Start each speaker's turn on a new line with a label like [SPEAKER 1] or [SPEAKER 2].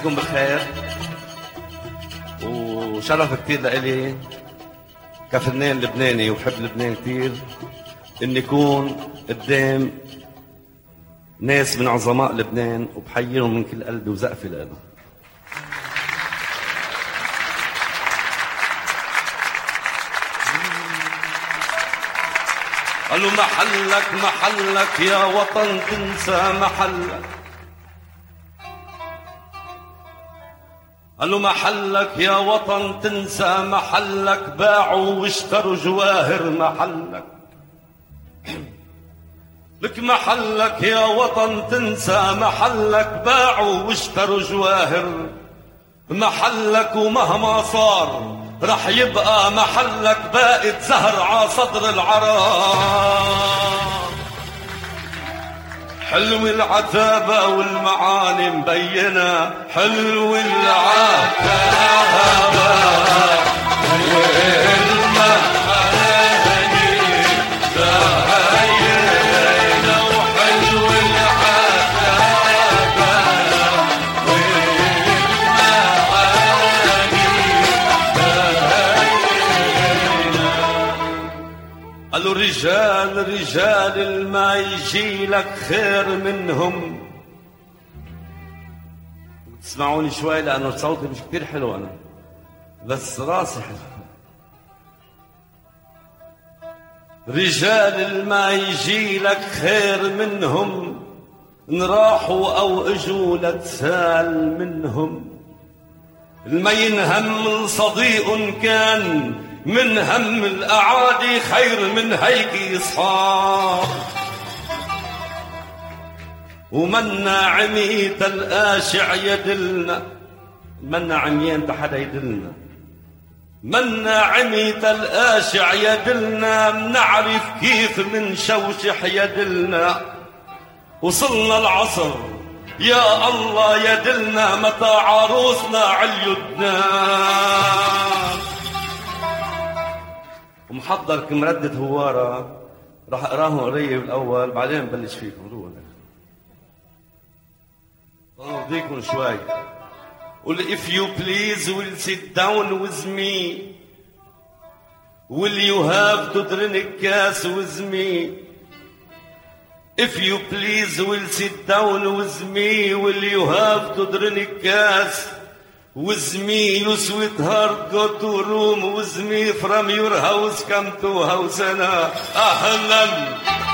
[SPEAKER 1] مساكم بالخير، وشرف كتير لإلي كفنان لبناني وحب لبنان كتير إني يكون قدام ناس من عظماء لبنان، وبحييهم من كل قلبي وزقفي لهم. قالوا محلك محلك يا وطن تنسى محلك، قالوا محلك يا وطن تنسى محلك، باعوا واشتروا جواهر محلك. لك محلك يا وطن تنسى محلك، باعوا واشتروا جواهر محلك، ومهما صار رح يبقى محلك باقت زهر ع صدر العراق. حلو العتابة والمعاني مبينة، حلو العتابة والمعاني بينة، وحلو العتابة والمعاني بينة. قالوا رجال رجال ما يجي لك خير منهم. تسمعوني شوي لأنه صوتي مش كتير حلو أنا، بس راسي حلو. رجال ما يجي لك خير منهم، إن راحوا أو إجوا لتسال منهم. الما ينهم من صديق كان، من هم الأعادي خير من هيك إصحاب. ومنا عميت الآشع يدلنا، منا عميان تحدا يدلنا، منا عميت الآشع يدلنا، منعرف كيف من شوشح يدلنا. وصلنا العصر يا الله يدلنا، متى عروسنا عليدنا. ومحضر كمردة هوارة راح اقراهم قريب الاول بعدين نبلش فيكم. روح ارضيكم شوي. قول if you please will sit down with me, will you have to drink gas with me. If you please will sit down with me, will you have to drink gas with me. You sweetheart go to room with me, from your house come to house. أنا أهلا